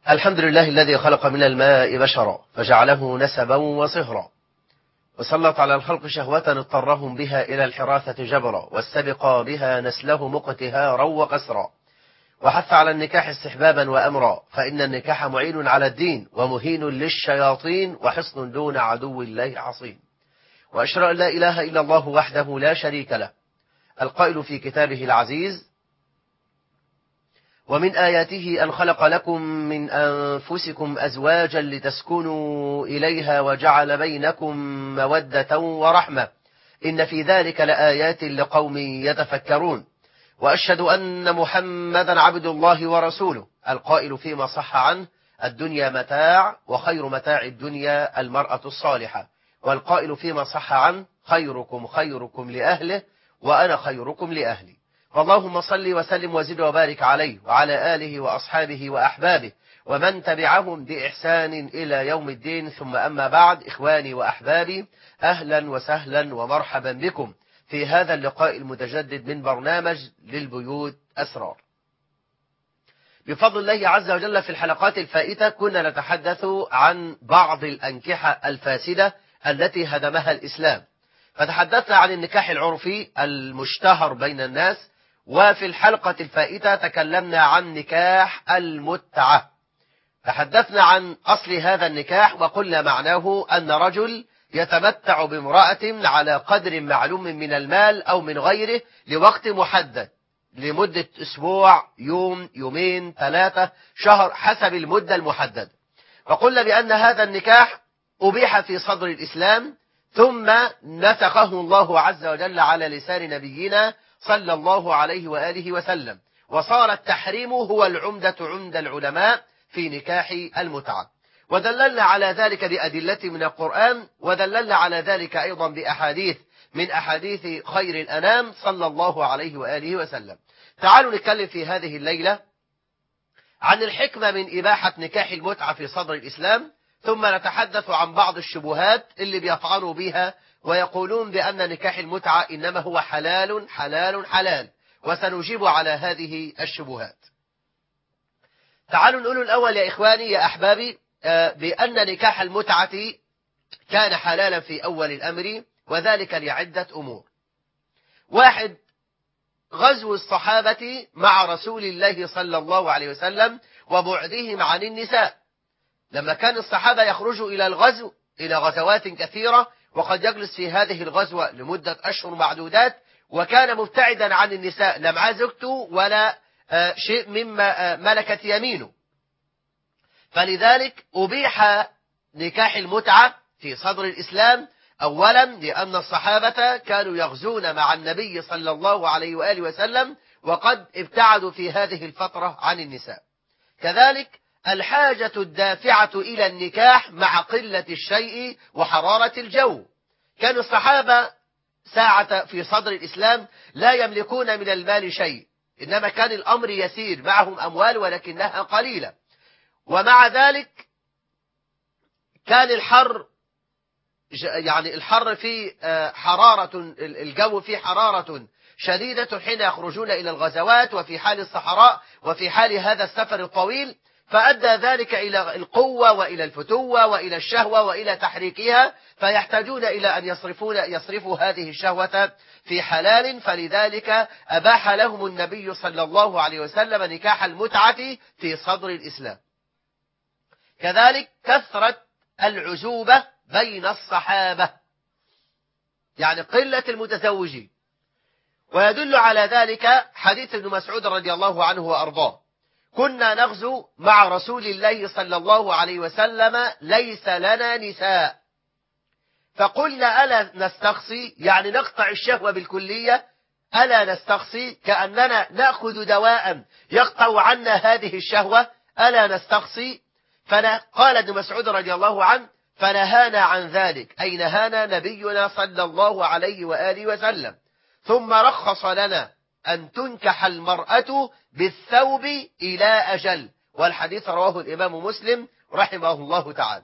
الحمد لله الذي خلق من الماء بشرا فجعله نسبا وصهرا، وسلط على الخلق شهوة اضطرهم بها إلى الحراثة جبرا، واستبقى بها نسله مقتهارا وقسرا، وحث على النكاح استحبابا وأمرا، فإن النكاح معين على الدين ومهين للشياطين وحصن دون عدو الله عصيم. وأشهد أن لا إله إلا الله وحده لا شريك له، القائل في كتابه العزيز: ومن آياته أن خلق لكم من أنفسكم أزواجا لتسكنوا إليها وجعل بينكم مودة ورحمة، إن في ذلك لآيات لقوم يتفكرون. وأشهد أن محمدا عبد الله ورسوله، القائل فيما صح عنه: الدنيا متاع وخير متاع الدنيا المرأة الصالحة، والقائل فيما صح عنه: خيركم خيركم لأهله وأنا خيركم لأهلي. فاللهم صل وسلم وزد وبارك عليه وعلى آله وأصحابه وأحبابه ومن تبعهم بإحسان إلى يوم الدين، ثم أما بعد. إخواني وأحبابي، أهلا وسهلا ومرحبا بكم في هذا اللقاء المتجدد من برنامج للبيوت أسرار. بفضل الله عز وجل في الحلقات الفائتة كنا نتحدث عن بعض الأنكحة الفاسدة التي هدمها الإسلام، فتحدثنا عن النكاح العرفي المشتهر بين الناس، وفي الحلقة الفائتة تكلمنا عن نكاح المتعة. تحدثنا عن أصل هذا النكاح وقلنا معناه أن رجل يتمتع بامرأة على قدر معلوم من المال أو من غيره لوقت محدد، لمدة أسبوع، يوم، يومين، 3 شهر، حسب المدة المحددة. وقلنا بأن هذا النكاح أبيح في صدر الإسلام، ثم نسخه الله عز وجل على لسان نبينا صلى الله عليه وآله وسلم، وصار التحريم هو العمدة عند العلماء في نكاح المتعة. ودللنا على ذلك بأدلة من القرآن، ودللنا على ذلك أيضا بأحاديث من أحاديث خير الأنام صلى الله عليه وآله وسلم. تعالوا نتكلم في هذه الليلة عن الحكمة من إباحة نكاح المتعة في صدر الإسلام، ثم نتحدث عن بعض الشبهات اللي بيطعنوا بها ويقولون بأن نكاح المتعة إنما هو حلال حلال حلال، وسنجيب على هذه الشبهات. تعالوا نقول الأول يا إخواني يا أحبابي بأن نكاح المتعة كان حلالا في أول الأمر، وذلك لعدة أمور. 1، غزو الصحابة مع رسول الله صلى الله عليه وسلم وبعدهم عن النساء. لما كان الصحابة يخرجوا إلى الغزو، إلى غزوات كثيرة، وقد يجلس في هذه الغزوة لمدة أشهر معدودات، وكان مبتعدا عن النساء، لا معاه زوجته ولا شيء مما ملكت يمينه. فلذلك أبيح نكاح المتعة في صدر الإسلام، أولا لأن الصحابة كانوا يغزون مع النبي صلى الله عليه وآله وسلم، وقد ابتعدوا في هذه الفترة عن النساء. كذلك الحاجة الدافعة إلى النكاح مع قلة الشيء وحرارة الجو. كان الصحابة ساعة في صدر الإسلام لا يملكون من المال شيء، إنما كان الأمر يسير، معهم أموال ولكنها قليلة، ومع ذلك كان الحر، يعني الحر في حرارة الجو، في حرارة شديدة حين يخرجون إلى الغزوات، وفي حال الصحراء، وفي حال هذا السفر الطويل، فأدى ذلك إلى القوة وإلى الفتوة وإلى الشهوة وإلى تحريكها، فيحتاجون إلى أن يصرفوا هذه الشهوة في حلال. فلذلك أباح لهم النبي صلى الله عليه وسلم نكاح المتعة في صدر الإسلام. كذلك كثرة العزوبة بين الصحابة، يعني قلة المتزوجين. ويدل على ذلك حديث ابن مسعود رضي الله عنه وأرضاه: كنا نغزو مع رسول الله صلى الله عليه وسلم ليس لنا نساء، فقلنا ألا نستخصي، يعني نقطع الشهوة بالكلية، ألا نستخصي، كأننا نأخذ دواء يقطع عنا هذه الشهوة، ألا نستخصي. فقال ابن مسعود رضي الله عنه: فنهانا عن ذلك، أي نهانا نبينا صلى الله عليه وآله وسلم، ثم رخص لنا أن تنكح المرأة بالثوب إلى أجل. والحديث رواه الإمام مسلم رحمه الله تعالى.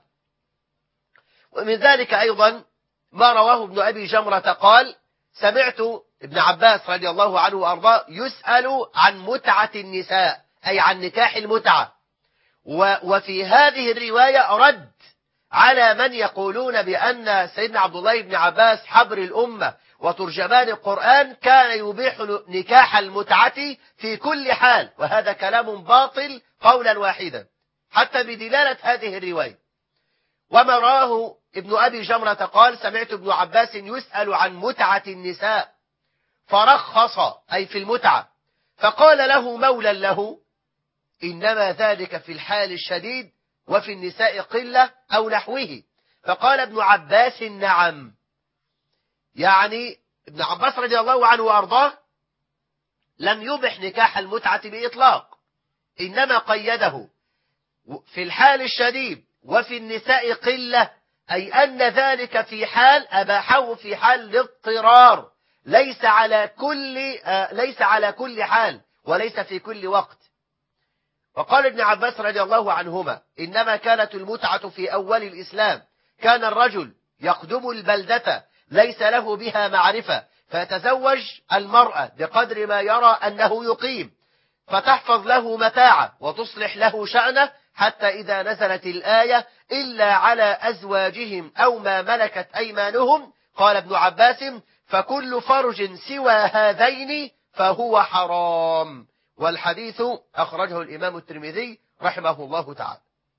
ومن ذلك أيضا ما رواه ابن أبي جمرة قال: سمعت ابن عباس رضي الله عنه وأرضاه يسأل عن متعة النساء، أي عن نكاح المتعة، وفي هذه الرواية رد على من يقولون بأن سيدنا عبد الله بن عباس حبر الأمة وترجمان القرآن كان يبيح نكاح المتعة في كل حال، وهذا كلام باطل قولا واحدا حتى بدلالة هذه الرواية. وما راه ابن أبي جمرة قال: سمعت ابن عباس يسأل عن متعة النساء فرخص، أي في المتعة، فقال له مولى له: إنما ذلك في الحال الشديد وفي النساء قلة أو نحوه. فقال ابن عباس: نعم. يعني ابن عباس رضي الله عنه وأرضاه لم يبح نكاح المتعة بإطلاق، إنما قيده في الحال الشديد وفي النساء قلة، أي أن ذلك في حال أباحه في حال الاضطرار، ليس على كل حال وليس في كل وقت. وقال ابن عباس رضي الله عنهما: إنما كانت المتعة في أول الإسلام، كان الرجل يقدم البلدة ليس له بها معرفة، فيتزوج المرأة بقدر ما يرى أنه يقيم، فتحفظ له متاعه وتصلح له شأنه، حتى إذا نزلت الآية: إلا على أزواجهم أو ما ملكت أيمانهم، قال ابن عباس: فكل فرج سوى هذين فهو حرام. والحديث أخرجه الإمام الترمذي رحمه الله تعالى.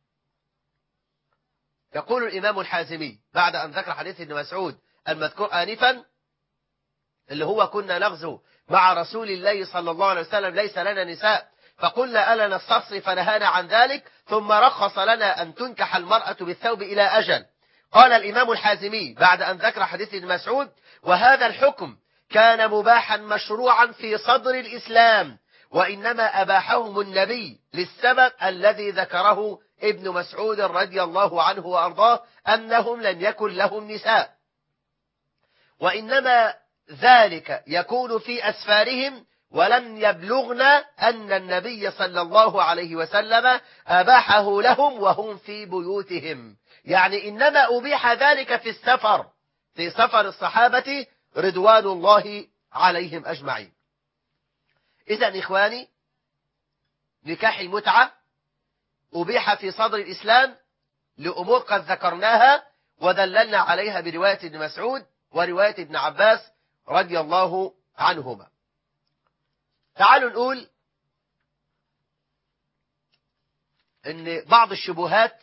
يقول الإمام الحازمي بعد أن ذكر حديث ابن مسعود المذكور آنفا، اللي هو: كنا نغزو مع رسول الله صلى الله عليه وسلم ليس لنا نساء، فقلنا ألا نستصي فنهانا عن ذلك، ثم رخص لنا أن تنكح المرأة بالثوب إلى أجل. قال الإمام الحازمي بعد أن ذكر حديث ابن مسعود: وهذا الحكم كان مباحا مشروعا في صدر الإسلام، وإنما أباحهم النبي للسبب الذي ذكره ابن مسعود رضي الله عنه وأرضاه، أنهم لم يكن لهم نساء، وإنما ذلك يكون في أسفارهم، ولم يبلغنا أن النبي صلى الله عليه وسلم أباحه لهم وهم في بيوتهم. يعني إنما أبيح ذلك في السفر، في سفر الصحابة رضوان الله عليهم أجمعين. إذن إخواني، نكاح المتعة أبيح في صدر الإسلام لأمور قد ذكرناها ودللنا عليها برواية ابن مسعود ورواية ابن عباس رضي الله عنهما. تعالوا نقول ان بعض الشبهات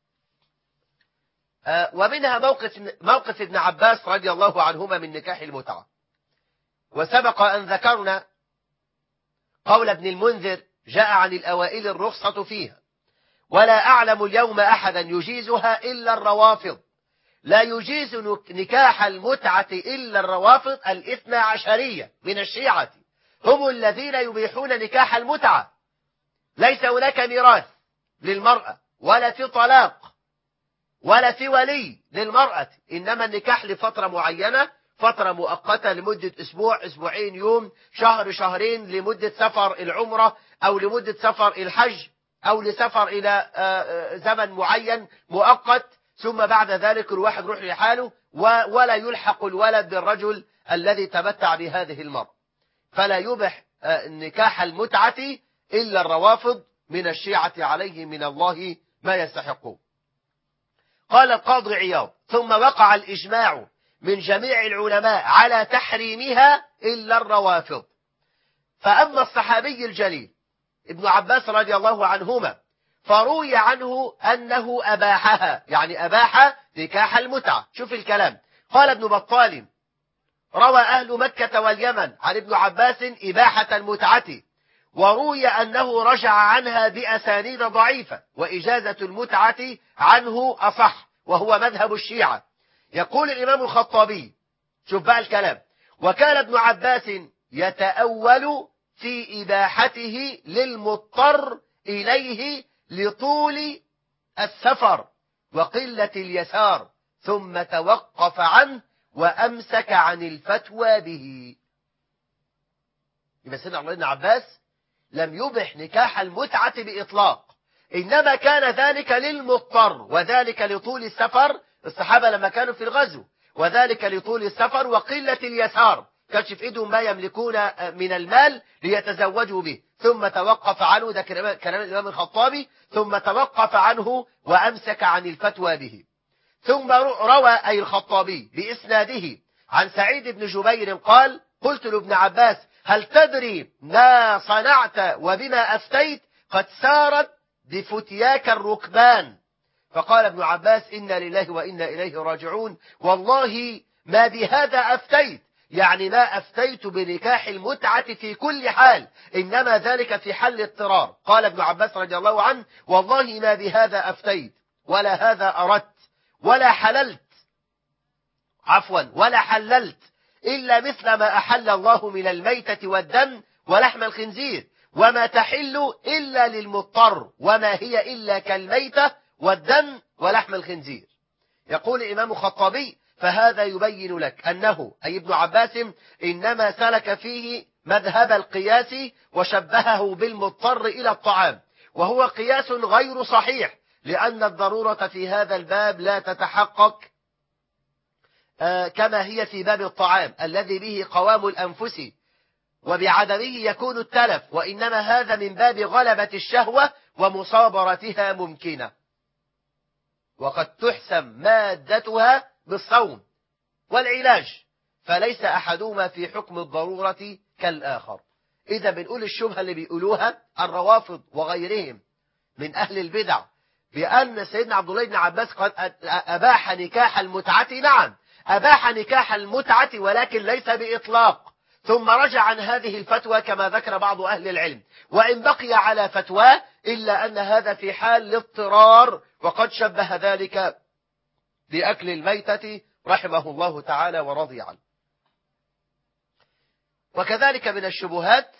ومنها موقف ابن عباس رضي الله عنهما من نكاح المتعة. وسبق أن ذكرنا قول ابن المنذر: جاء عن الأوائل الرخصة فيها، ولا أعلم اليوم أحدا يجيزها إلا الروافض. لا يجيز نكاح المتعة إلا الروافض الاثنى عشرية من الشيعة، هم الذين يبيحون نكاح المتعة. ليس هناك ميراث للمرأة، ولا في طلاق، ولا في ولي للمرأة، إنما النكاح لفترة معينة، فترة مؤقتة لمدة أسبوع، أسبوعين، يوم، شهر، شهرين، لمدة سفر العمرة أو لمدة سفر الحج أو لسفر إلى زمن معين مؤقت، ثم بعد ذلك الواحد يروح لحاله ولا يلحق الولد بالرجل الذي تمتع بهذه المرأة. فلا يبح نكاح المتعة إلا الروافض من الشيعة عليه من الله ما يستحقون. قال القاضي عياض: ثم وقع الإجماع من جميع العلماء على تحريمها إلا الروافض. فأما الصحابي الجليل ابن عباس رضي الله عنهما فروي عنه أنه أباحها، يعني أباح نكاح المتعة. شوف الكلام، قال ابن بطال: روى أهل مكة واليمن عن ابن عباس إباحة المتعة، وروي أنه رجع عنها بأسانيد ضعيفة، وإجازة المتعة عنه أصح، وهو مذهب الشيعة. يقول الإمام الخطابي، شوف بقى الكلام: وكان ابن عباس يتأول في إباحته للمضطر إليه لطول السفر وقلة اليسار، ثم توقف عنه وأمسك عن الفتوى به. يبقى سيدنا عبد الله بن عباس لم يبح نكاح المتعة بإطلاق، إنما كان ذلك للمضطر، وذلك لطول السفر، الصحابة لما كانوا في الغزو، وذلك لطول السفر وقلة اليسار، كانش في إيدهم ما يملكون من المال ليتزوجوا به، ثم توقف عنه، ده كلام الإمام الخطابي، ثم توقف عنه وأمسك عن الفتوى به. ثم روى أي الخطابي بإسناده عن سعيد بن جبير قال: قلت لابن عباس: هل تدري ما صنعت وبما أفتيت؟ قد سارت بفتياك الركبان. فقال ابن عباس: إنا لله وإنا إليه راجعون، والله ما بهذا أفتيت، يعني ما أفتيت بنكاح المتعة في كل حال، إنما ذلك في حل اضطرار. قال ابن عباس رضي الله عنه: والله ما بهذا أفتيت ولا هذا أردت ولا حللت ولا حللت إلا مثل ما أحل الله من الميتة والدم ولحم الخنزير، وما تحل إلا للمضطر، وما هي إلا كالميتة والدم ولحم الخنزير. يقول الإمام الخطابي: فهذا يبين لك أنه أي ابن عباس إنما سلك فيه مذهب القياس وشبهه بالمضطر إلى الطعام، وهو قياس غير صحيح، لأن الضرورة في هذا الباب لا تتحقق كما هي في باب الطعام الذي به قوام الأنفس وبعدمه يكون التلف، وإنما هذا من باب غلبة الشهوة ومصابرتها ممكنة، وقد تحسم مادتها بالصوم والعلاج، فليس أحدهما في حكم الضرورة كالآخر. إذا بنقول الشبهة اللي بيقولوها الروافض وغيرهم من أهل البدع بأن سيدنا عبد الله بن عباس قد أباح نكاح المتعة، نعم أباح نكاح المتعة، ولكن ليس بإطلاق، ثم رجع عن هذه الفتوى كما ذكر بعض أهل العلم، وإن بقي على فتواه إلا أن هذا في حال الاضطرار، وقد شبه ذلك بأكل الميتة رحمه الله تعالى ورضي عنه. وكذلك من الشبهات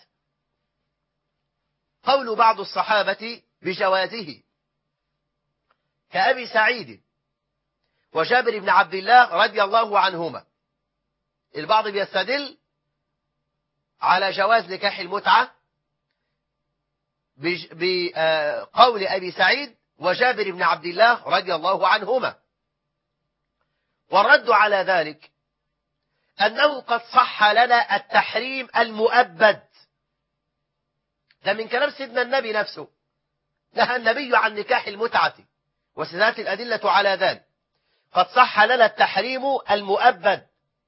قول بعض الصحابة بجوازه كأبي سعيد وجابر بن عبد الله رضي الله عنهما. البعض بيستدل على جواز نكاح المتعة بقول أبي سعيد وجابر بن عبد الله رضي الله عنهما، والرد على ذلك أنه قد صح لنا التحريم المؤبد. ده من كلام سيدنا النبي نفسه، نهى النبي عن نكاح المتعة، وستأتي الأدلة على ذلك. قد صح لنا التحريم المؤبد،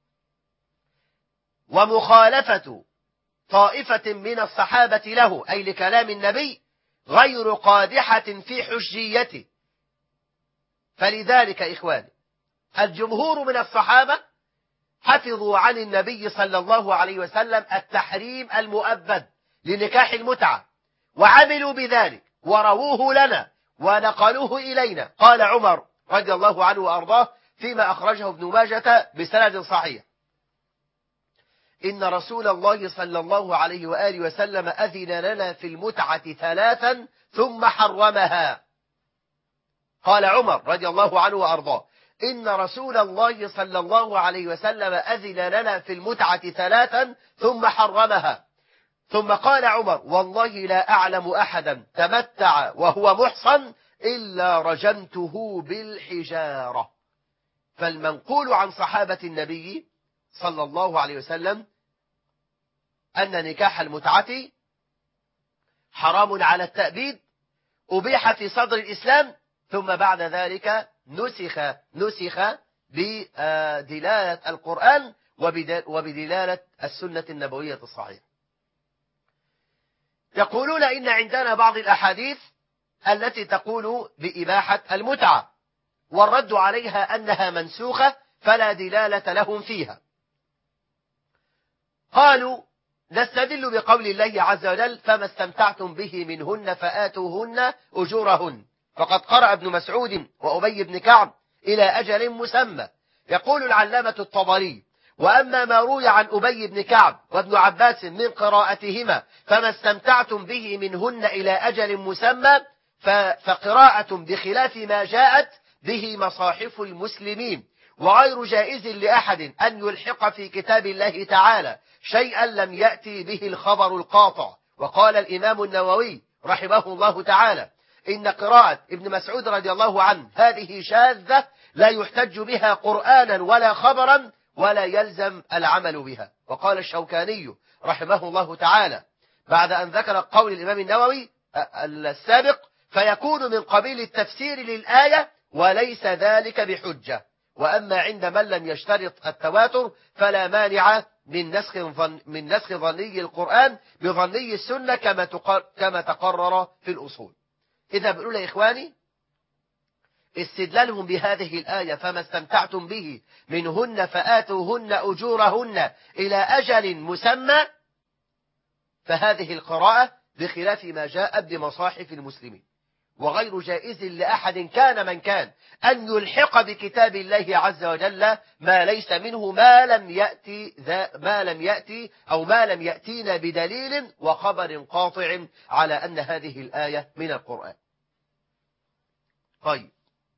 ومخالفة طائفة من الصحابة له أي لكلام النبي غير قادحة في حجيته. فلذلك إخواني الجمهور من الصحابة حفظوا عن النبي صلى الله عليه وسلم التحريم المؤبد لنكاح المتعة، وعملوا بذلك ورووه لنا ونقلوه إلينا. قال عمر رضي الله عنه وأرضاه فيما أخرجه ابن ماجة بسند صحيح: إن رسول الله صلى الله عليه وآله وسلم أذن لنا في المتعة 3 ثم حرمها. قال عمر رضي الله عنه وأرضاه: إن رسول الله صلى الله عليه وسلم أذن لنا في المتعة 3 ثم حرمها. ثم قال عمر: والله لا أعلم أحدا تمتع وهو محصن إلا رجمته بالحجارة. فالمنقول عن صحابة النبي صلى الله عليه وسلم أن نكاح المتعة حرام على التأبيد، أبيح في صدر الإسلام، ثم بعد ذلك نسخ بدلالة القرآن وبدلالة السنة النبوية الصحيحة. يقولون إن عندنا بعض الأحاديث التي تقول بإباحة المتعة، والرد عليها أنها منسوخة فلا دلالة لهم فيها. قالوا: نستدل بقول الله عز وجل: فما استمتعتم به منهن فآتوهن أجورهن. فقد قرأ ابن مسعود وأبي بن كعب إلى أجل مسمى. يقول العلامة الطبري: وأما ما روي عن أبي بن كعب وابن عباس من قراءتهما فما استمتعتم به منهن إلى أجل مسمى، فقراءة بخلاف ما جاءت به مصاحف المسلمين، وغير جائز لأحد أن يلحق في كتاب الله تعالى شيئا لم يأتي به الخبر القاطع. وقال الإمام النووي رحمه الله تعالى: إن قراءة ابن مسعود رضي الله عنه هذه شاذة لا يحتج بها قرآنا ولا خبرا، ولا يلزم العمل بها. وقال الشوكاني رحمه الله تعالى بعد أن ذكر قول الإمام النووي السابق: فيكون من قبيل التفسير للآية وليس ذلك بحجة. وأما عند من لم يشترط التواتر فلا مانع من نسخ ظني القرآن بظني السنة كما تقرر في الأصول. إذا بنقول يا إخواني استدلالهم بهذه الآية: فما استمتعتم به منهن فآتوهن أجورهن إلى أجل مسمى، فهذه القراءة بخلاف ما جاءت بمصاحف المسلمين، وغير جائز لأحد كان من كان أن يلحق بكتاب الله عز وجل ما ليس منه ما لم يأتي أو ما لم يأتينا بدليل وخبر قاطع على أن هذه الآية من القرآن. طيب،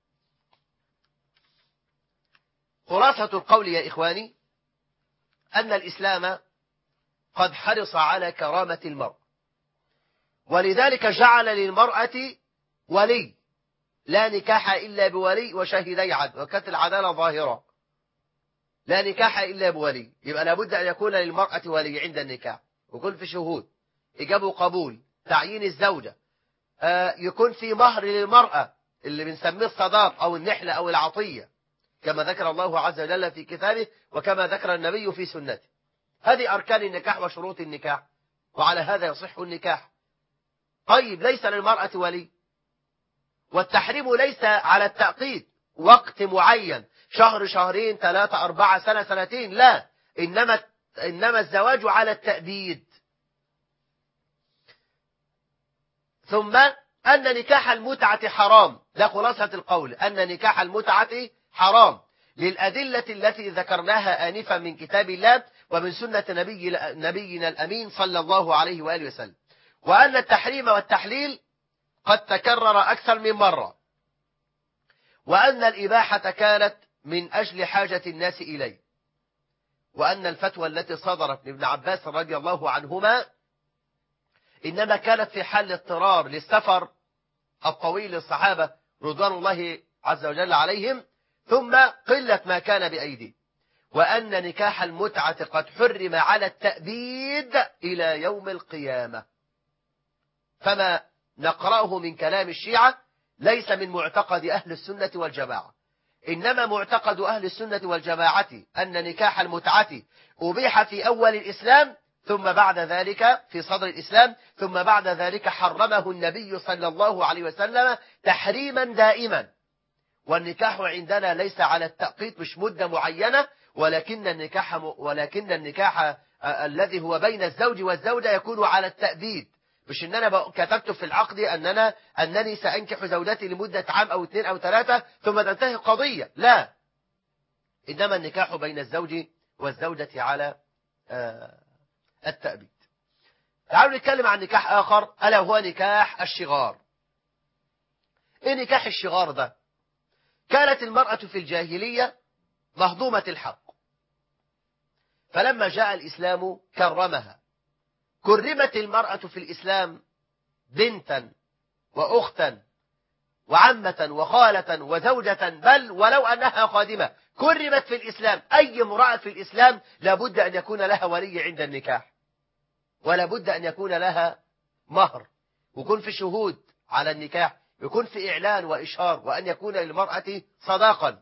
خلاصة القول يا إخواني أن الإسلام قد حرص على كرامة المرء، ولذلك جعل للمرأة ولي، لا نكاح إلا بولي وشهدي عدل، وكانت العدالة ظاهرة، لا نكاح إلا بولي. يبقى لابد أن يكون للمرأة ولي عند النكاح، ويكون في شهود، إجاب وقبول، تعيين الزوجة، يكون في مهر للمرأة اللي بنسميه الصداق أو النحلة أو العطية، كما ذكر الله عز وجل في كتابه وكما ذكر النبي في سنته. هذه أركان النكاح وشروط النكاح، وعلى هذا يصح النكاح. طيب، ليس للمرأة ولي، والتحريم ليس على التأقيد، وقت معين، شهر، شهرين، 3، 4، سنة، سنتين، لا، إنما الزواج على التأبيد. ثم أن نكاح المتعة حرام، ده خلاصة القول، أن نكاح المتعة حرام للأدلة التي ذكرناها آنفا من كتاب الله ومن سنة نبينا الأمين صلى الله عليه وآله وسلم، وأن التحريم والتحليل قد تكرر أكثر من مرة، وأن الإباحة كانت من أجل حاجة الناس إليه، وأن الفتوى التي صدرت من ابن عباس رضي الله عنهما إنما كانت في حال اضطرار للسفر الطويل للصحابة رضوان الله عز وجل عليهم، ثم قلة ما كان بأيدي، وأن نكاح المتعة قد حرم على التأبيد إلى يوم القيامة. فما نقرأه من كلام الشيعة ليس من معتقد أهل السنة والجماعة، إنما معتقد أهل السنة والجماعة أن نكاح المتعة أبيح في أول الإسلام، ثم بعد ذلك في صدر الإسلام، ثم بعد ذلك حرمه النبي صلى الله عليه وسلم تحريما دائما. والنكاح عندنا ليس على التأقيت، مش مدة معينة، ولكن النكاح الذي هو بين الزوج والزوجة يكون على التأبيد، مش إن أنا كتبت في العقد أنني سأنكح زوجتي لمدة عام أو 2 أو 3 ثم تنتهي القضية، لا، إنما النكاح بين الزوج والزوجة على التأبيد. تعالوا نتكلم عن نكاح آخر، ألا هو نكاح الشغار. إيه نكاح الشغار ده؟ كانت المرأة في الجاهلية مهضومة الحق، فلما جاء الإسلام كرمها. كرمت المرأة في الإسلام بنتا وأختا وعمة وخالة وزوجة، بل ولو أنها خادمة كرمت في الإسلام. أي امرأة في الإسلام لابد أن يكون لها ولي عند النكاح، ولا بد أن يكون لها مهر، ويكون في شهود على النكاح، يكون في إعلان وإشهار، وأن يكون للمرأة صداقا.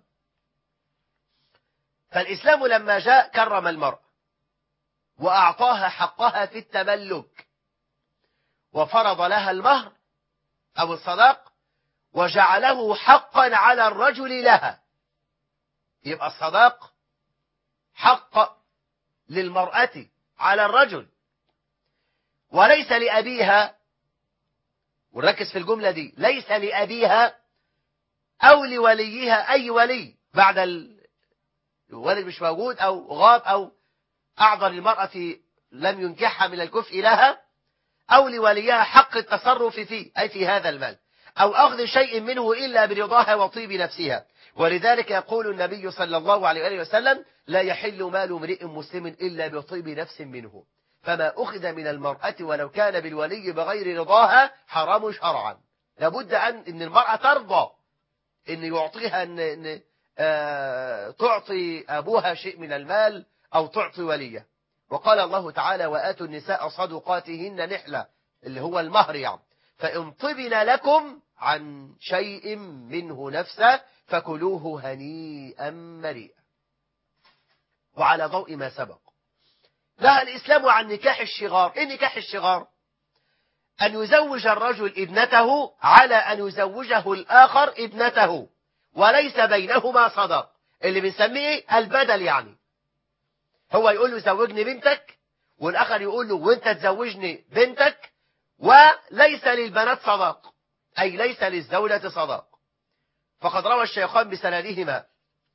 فالإسلام لما جاء كرم المرأة وأعطاها حقها في التملك، وفرض لها المهر أو الصداق، وجعله حقا على الرجل لها. يبقى الصداق حق للمرأة على الرجل، وليس لأبيها. ونركز في الجملة دي، ليس لأبيها أو لوليها، أي ولي بعد الولد مش موجود أو غاب أو أعذر المرأة لم ينكحها من الكفء لها، أو لوليها حق التصرف فيه، أي في هذا المال، أو أخذ شيء منه إلا برضاها وطيب نفسها. ولذلك يقول النبي صلى الله عليه وسلم: لا يحل مال امرئ مسلم إلا بطيب نفس منه. فما أخذ من المرأة ولو كان بالولي بغير رضاها حرام شرعا. لابد أن المرأة ترضى أن يعطيها تعطي أبوها شيء من المال أو تعطي وليه. وقال الله تعالى وآتوا النساء صدقاتهن نحلة، اللي هو المهر يعني، فإن طبن لكم عن شيء منه نفسه فكلوه هنيئا مريئا. وعلى ضوء ما سبق نهى الإسلام عن نكاح الشغار. إيه نكاح الشغار؟ أن يزوج الرجل ابنته على أن يزوجه الآخر ابنته وليس بينهما صداق، اللي بنسميه البدل. يعني هو يقول له زوجني بنتك، والآخر يقول له وانت تزوجني بنتك، وليس للبنات صداق، أي ليس للزوجة صداق. فقد روى الشيخان بسندهما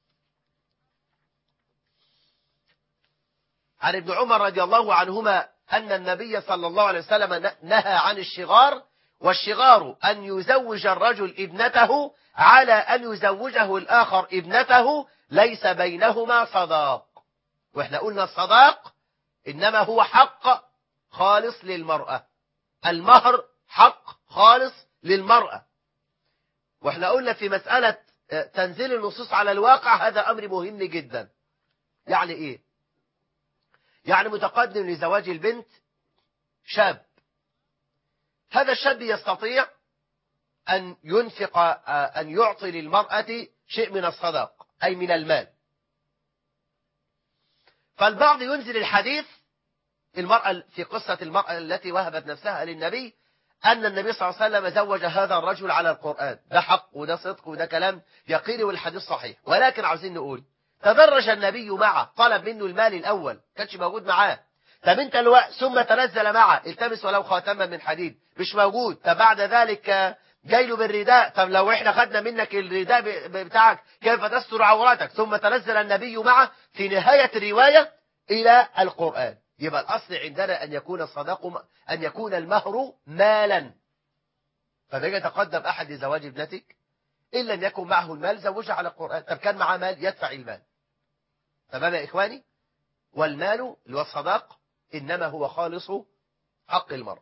عن ابن عمر رضي الله عنهما أن النبي صلى الله عليه وسلم نهى عن الشغار، والشغار أن يزوج الرجل ابنته على أن يزوجه الآخر ابنته ليس بينهما صداق. وإحنا قلنا الصداق إنما هو حق خالص للمرأة، المهر حق خالص للمرأة. وإحنا قلنا في مسألة تنزيل النصوص على الواقع هذا أمر مهم جدا. يعني إيه؟ يعني متقدم لزواج البنت شاب، هذا الشاب يستطيع أن ينفق أن يعطي للمرأة شيء من الصداق أي من المال. فالبعض ينزل الحديث المرأة في قصة المرأة التي وهبت نفسها للنبي أن النبي صلى الله عليه وسلم زوج هذا الرجل على القرآن. ده حق وده صدق وده كلام يقيني والحديث صحيح. ولكن عاوزين نقول تدرج النبي معه، طلب منه المال الأول كانش موجود معاه. طب انت الوقت ثم تنزل معه التمس ولو خاتما من حديد، مش موجود. طب بعد ذلك جاي له بالرداء، طب لو احنا خدنا منك الرداء بتاعك كيف تستر عوراتك؟ ثم تنزل النبي معه في نهاية الرواية إلى القرآن. يبقى الأصل عندنا أن يكون الصداق أن يكون المهر مالا. فبيجي يتقدم أحد لزواج ابنتك إن لم يكن معه المال زوجها على القرآن. طب كان معه مال يدفع المال. تمام يا إخواني؟ والمال اللي هو الصداق إنما هو خالص حق المرأة.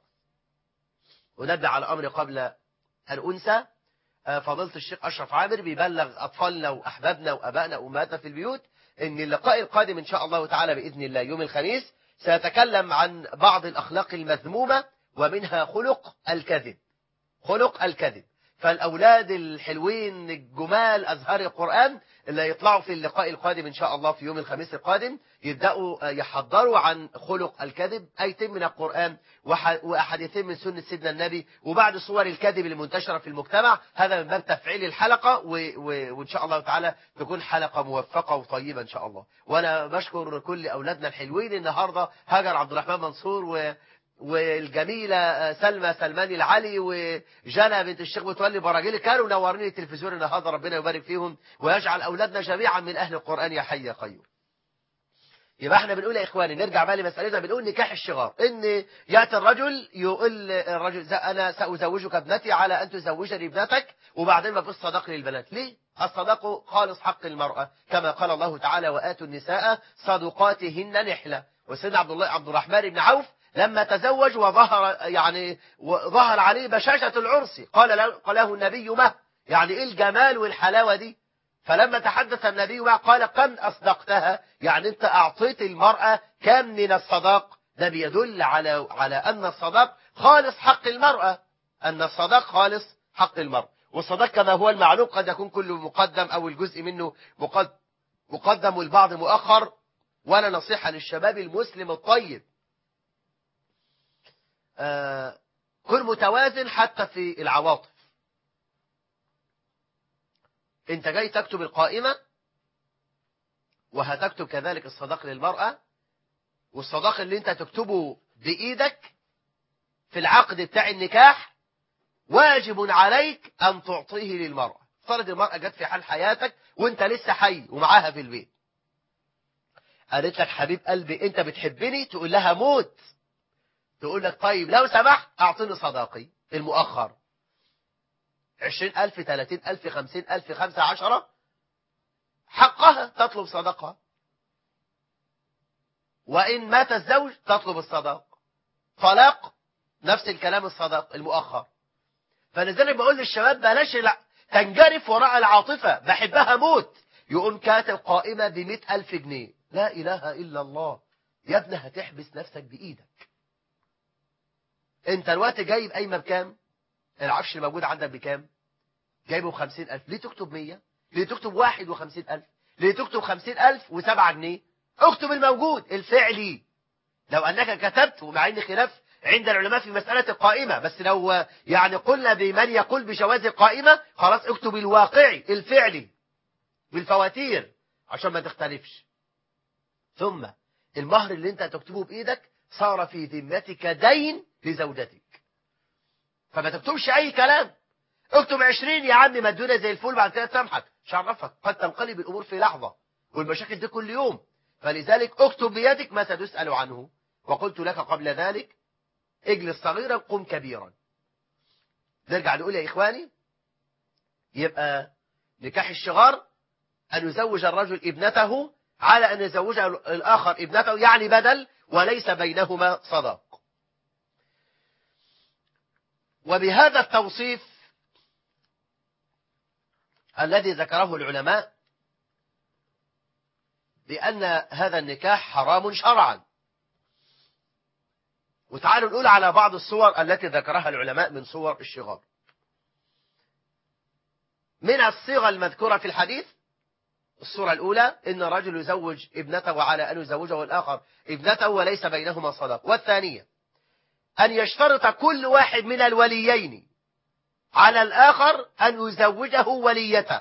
ونبدأ على أمر قبل أن أنسى، فضيلة الشيخ أشرف عامر بيبلغ أطفالنا وأحبابنا وأبائنا وأمهاتنا في البيوت إن اللقاء القادم إن شاء الله تعالى بإذن الله يوم الخميس سيتكلم عن بعض الأخلاق المذمومة ومنها خلق الكذب. خلق الكذب. فالأولاد الحلوين الجمال أزهار القرآن اللي يطلعوا في اللقاء القادم إن شاء الله في يوم الخميس القادم يبدأوا يحضروا عن خلق الكذب، آيتين من القرآن وأحاديثين من سنة سيدنا النبي وبعد صور الكذب المنتشرة في المجتمع. هذا من باب تفعيل الحلقة وإن شاء الله تعالى تكون حلقة موفقة وطيبة إن شاء الله. وأنا بشكر كل أولادنا الحلوين النهاردة، هاجر عبد الرحمن منصور والجميلة سلمى سلمان العلي وجنى بنت الشيخ متولي براجيلي كانوا منورين التلفزيون النهارده. ربنا يبارك فيهم ويجعل أولادنا جميعا من أهل القرآن يا حي يا قيوم. يبقى احنا بنقول يا إخواني نرجع بقى لمسألتنا، بنقول نكاح الشغار إن يأتي الرجل يقول الرجل أنا سأزوجك ابنتي على أن تزوجني ابنتك وبعدين ما فيش صداق للبنات. ليه؟ الصداق خالص حق المرأة كما قال الله تعالى وآتوا النساء صدقاتهن نحلة. وسيدنا عبد الرحمن بن عوف لما تزوج وظهر عليه بشاشة العرس قال له النبي ما يعني إيه الجمال والحلاوة دي؟ فلما تحدث النبي معه قال كم أصدقتها، يعني أنت أعطيت المرأة كم من الصداق. ده بيدل على أن الصداق خالص حق المرأة، أن الصداق خالص حق المرأة. والصداق كما هو المعلوم قد يكون كله مقدم أو الجزء منه مقدم والبعض مؤخر. وأنا نصيحة للشباب المسلم الطيب كن متوازن حتى في العواطف. انت جاي تكتب القائمة وهتكتب كذلك الصداق للمرأة، والصداق اللي انت تكتبه بإيدك في العقد بتاع النكاح واجب عليك أن تعطيه للمرأة. فرض المرأة جت في حال حياتك وانت لسه حي ومعاها في البيت، قالت لك حبيب قلبي انت بتحبني، تقول لها موت، تقول لك طيب لو سمحت أعطيني صداقي المؤخر 20,000 30,000 50,000 15، حقها تطلب صداقها. وإن مات الزوج تطلب الصداق. طلاق نفس الكلام الصداق المؤخر. فلذلك بقول للشباب بلاش تنجرف وراء العاطفة، بحبها موت يقوم كاتب قائمة ب100,000 جنيه. لا إله إلا الله. يا ابني هتحبس نفسك بإيدك. انت الوقت جايب قايمة بكام؟ العفش اللي موجود عندك بكام؟ جايبه ب50,000. ليه تكتب 100؟ ليه تكتب 51,000؟ ليه تكتب 50,007 جنيه؟ اكتب الموجود الفعلي. لو أنك كتبت، ومع أن خلاف عند العلماء في مسألة القائمة، بس لو يعني قلنا بمن يقول بجواز القائمة، خلاص اكتب الواقعي الفعلي بالفواتير عشان ما تختلفش. ثم المهر اللي انت تكتبه بإيدك صار في ذمتك دين لزوجتك، فما تكتبش أي كلام. اكتب 20 يا عم مدونة زي الفول، بعد كده تسامحك. مش عرفك، قد تنقلب الأمور في لحظة، والمشاكل دي كل يوم. فلذلك اكتب بيدك ما ستسأل عنه. وقلت لك قبل ذلك اجلس صغيرا قم كبيرا. نرجع نقول يا إخواني، يبقى نكاح الشغار أن يزوج الرجل ابنته على أن يزوج الآخر ابنته، يعني بدل، وليس بينهما صداق. وبهذا التوصيف الذي ذكره العلماء بأن هذا النكاح حرام شرعا. وتعالوا نقول على بعض الصور التي ذكرها العلماء من صور الشغار. من الصيغة المذكورة في الحديث، الصورة الأولى إن الرجل يزوج ابنته على أن يزوجه الآخر ابنته وليس بينهما صداق. والثانية أن يشترط كل واحد من الوليين على الآخر أن يزوجه وليته.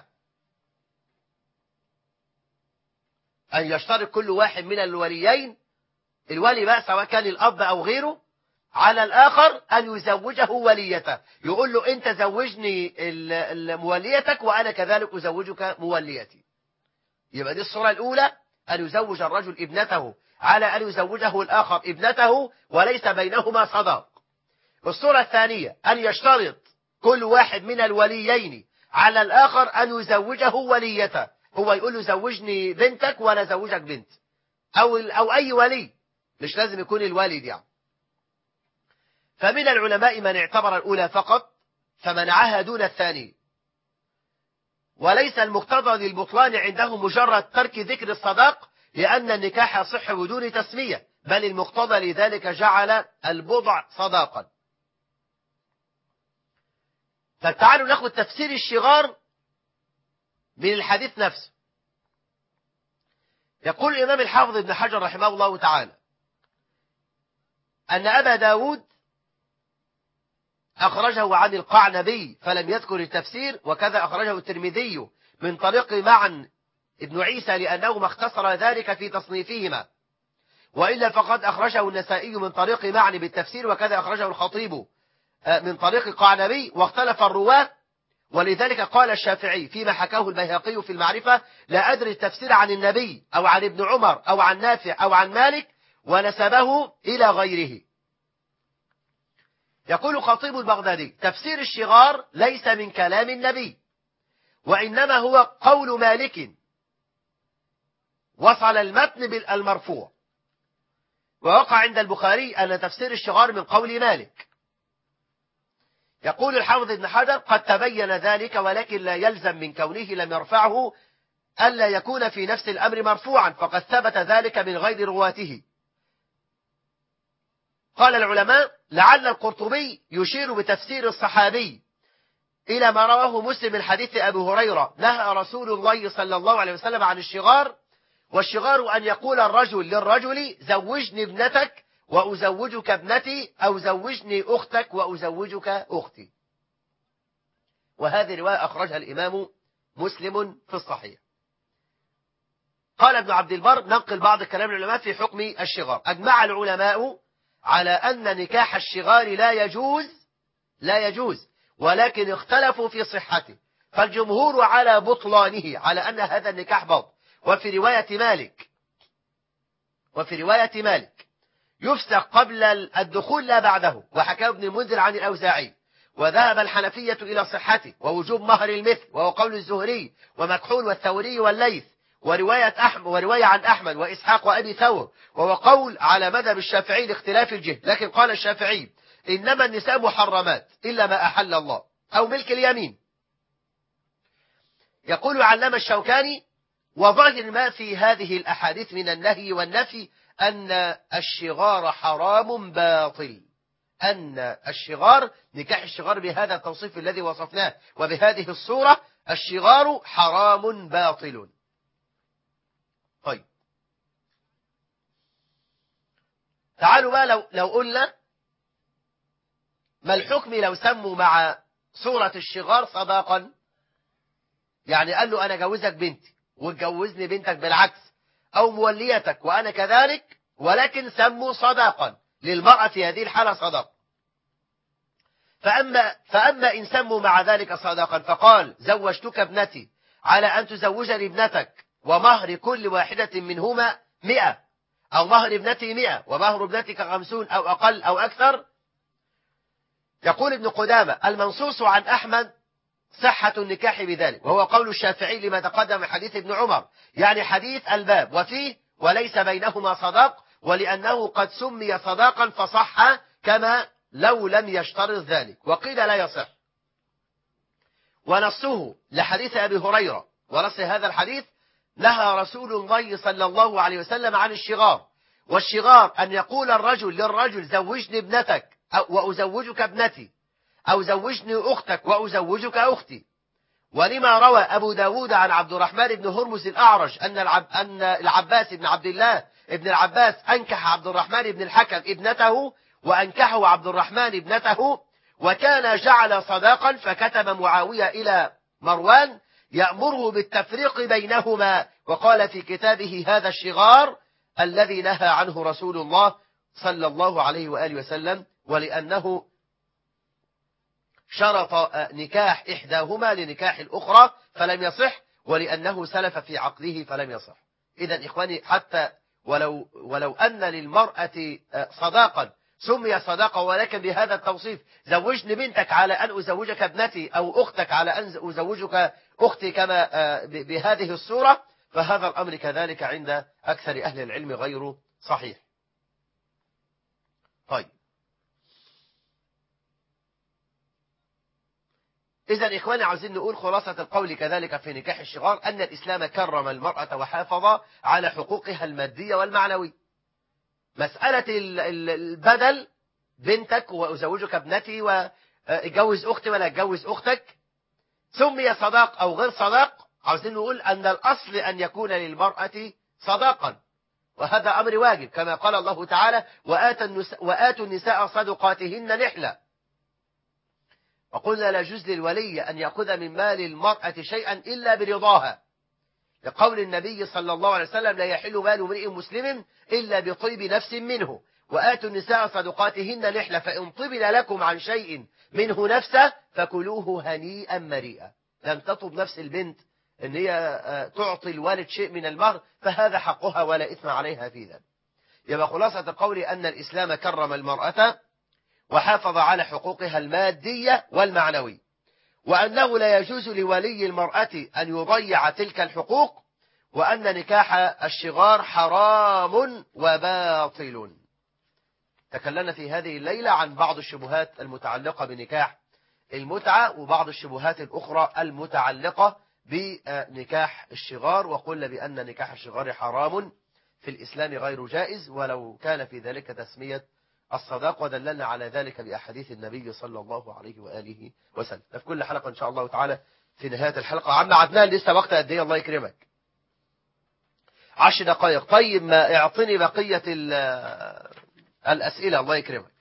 أن يشترط كل واحد من الوليين، الولي بقى سواء كان الأب أو غيره، على الآخر أن يزوجه وليته. يقول له أنت زوجني موليتك وأنا كذلك أزوجك موليتي. يبقى دي الصورة الأولى، أن يزوج الرجل ابنته على أن يزوجه الآخر ابنته وليس بينهما صداق. الصورة الثانية أن يشترط كل واحد من الوليين على الآخر أن يزوجه وليته. هو يقول له زوجني بنتك وأنا زوجك بنت، أو أي ولي، مش لازم يكون الوالد يعني. فمن العلماء من اعتبر الأولى فقط فمنعها دون الثاني، وليس المقتضى للبطلان عنده مجرد ترك ذكر الصداق، لأن النكاح يصح بدون تسمية، بل المقتضى لذلك جعل البضع صداقا. فتعالوا ناخذ تفسير الشغار من الحديث نفسه. يقول الإمام الحافظ ابن حجر رحمه الله تعالى أن أبا داود أخرجه عن القعنبي فلم يذكر التفسير، وكذا أخرجه الترمذي من طريق معن ابن عيسى لأنهما اختصر ذلك في تصنيفهما، وإلا فقد أخرجه النسائي من طريق معن بالتفسير، وكذا أخرجه الخطيب من طريق القعنبي، واختلف الرواة. ولذلك قال الشافعي فيما حكاه البيهقي في المعرفة: لا أدري التفسير عن النبي أو عن ابن عمر أو عن نافع أو عن مالك، ونسبه إلى غيره. يقول خطيب البغدادي: تفسير الشغار ليس من كلام النبي، وإنما هو قول مالك، وصل المتن بالمرفوع. ووقع عند البخاري أن تفسير الشغار من قول مالك. يقول الحافظ ابن حجر: قد تبين ذلك، ولكن لا يلزم من كونه لم يرفعه ألا يكون في نفس الأمر مرفوعا، فقد ثبت ذلك من غير رواته. قال العلماء: لعل القرطبي يشير بتفسير الصحابي إلى ما رواه مسلم من حديث أبي هريرة: نهى رسول الله صلى الله عليه وسلم عن الشغار، والشغار أن يقول الرجل للرجل: زوجني ابنتك وأزوجك ابنتي، أو زوجني أختك وأزوجك أختي. وهذه رواية أخرجها الإمام مسلم في الصحيح. قال ابن عبد البر: ننقل بعض كلام العلماء في حكم الشغار. أجمع العلماء على أن نكاح الشغار لا يجوز، ولكن اختلفوا في صحته، فالجمهور على بطلانه، على أن هذا النكاح باطل. وفي رواية مالك يفسخ قبل الدخول لا بعده، وحكاه ابن المنذر عن الأوزاعي. وذهب الحنفية إلى صحته ووجوب مهر المثل، وهو قول الزهري ومكحول والثوري والليث، ورواية عن أحمد وإسحاق وأبي ثور، وهو قول على مذهب الشافعي لاختلاف الجهة. لكن قال الشافعي: إنما النساء محرمات إلا ما أحل الله، أو ملك اليمين. يقول علامة الشوكاني: وظاهر ما في هذه الأحاديث من النهي والنفي أن الشغار حرام باطل، أن الشغار، نكاح الشغار بهذا التوصيف الذي وصفناه وبهذه الصورة، الشغار حرام باطل. طيب تعالوا بقى لو قلنا ما الحكم لو سموا مع صورة الشغار صداقا، يعني قال له أنا جوزك بنتي وتجوزني بنتك بالعكس، أو موليتك وأنا كذلك، ولكن سموا صداقا للمرأة في هذه الحالة صداق. فأما إن سموا مع ذلك صداقا فقال زوجتك ابنتي على أن تزوجني ابنتك ومهر كل واحدة منهما 100، أو مهر ابنتي 100 ومهر ابنتك 50 أو أقل أو أكثر، يقول ابن قدامة المنصوص عن أحمد صحة النكاح بذلك، وهو قول الشافعي لما تقدم من حديث ابن عمر، يعني حديث الباب، وفيه وليس بينهما صداق، ولأنه قد سمي صداقا فصح كما لو لم يشترط ذلك. وقيل لا يصح، ونصه لحديث أبي هريرة، ونص هذا الحديث نهى رسول الله صلى الله عليه وسلم عن الشغار، والشغار أن يقول الرجل للرجل زوجني ابنتك وأزوجك ابنتي، أو زوجني أختك وأزوجك أختي. ولما روى أبو داود عن عبد الرحمن بن هرمز الأعرج أن العباس بن عبد الله ابن العباس أنكح عبد الرحمن بن الحكم ابنته، وأنكحه عبد الرحمن ابنته، وكان جعل صداقا، فكتب معاوية إلى مروان يأمره بالتفريق بينهما، وقال في كتابه هذا الشغار الذي نهى عنه رسول الله صلى الله عليه وآله وسلم، ولأنه شرط نكاح إحداهما لنكاح الأخرى فلم يصح، ولأنه سلف في عقده فلم يصح. إذن إخواني، حتى ولو أن للمرأة صداقا سمي صداقة ولكن بهذا التوصيف، زوجني بنتك على أن أزوجك ابنتي، أو أختك على أن أزوجك أختي، كما بهذه الصورة، فهذا الأمر كذلك عند أكثر أهل العلم غير صحيح. طيب إذن إخواني، عاوزين نقول خلاصة القول كذلك في نكاح الشغار أن الإسلام كرم المرأة وحافظ على حقوقها المادية والمعنوية. مسألة البدل، بنتك وأزوجك ابنتي واتجوز أختي ولا اتجوز أختك، سمي صداق أو غير صداق، عاوزين نقول أن الأصل أن يكون للمرأة صداقا، وهذا أمر واجب كما قال الله تعالى وآتوا النساء صدقاتهن نحلة. وقلنا لا يجوز للولي أن يأخذ من مال المرأة شيئا إلا برضاها، لقول النبي صلى الله عليه وسلم لا يحل مال امرئ مسلم إلا بطيب نفس منه، وآتوا النساء صدقاتهن نحلة، فإن طبن لكم عن شيء منه نفسه فكلوه هنيئا مريئا. لم تطب نفس البنت أن هي تعطي الوالد شيء من المهر، فهذا حقها ولا إثم عليها في ذلك. يبقى خلاصة القول أن الإسلام كرم المرأة وحافظ على حقوقها المادية والمعنوية، وأنه لا يجوز لولي المرأة أن يضيع تلك الحقوق، وأن نكاح الشغار حرام وباطل. تكلمنا في هذه الليلة عن بعض الشبهات المتعلقة بنكاح المتعة، وبعض الشبهات الأخرى المتعلقة بنكاح الشغار، وقلنا بأن نكاح الشغار حرام في الإسلام غير جائز ولو كان في ذلك تسمية الصداق، ودللنا على ذلك بأحاديث النبي صلى الله عليه وآله وسلم. في كل حلقة إن شاء الله تعالى في نهاية الحلقة. عم عدنان لسه وقت قد ايه؟ الله يكرمك 10 دقائق. طيب ما اعطني بقية الأسئلة الله يكرمك.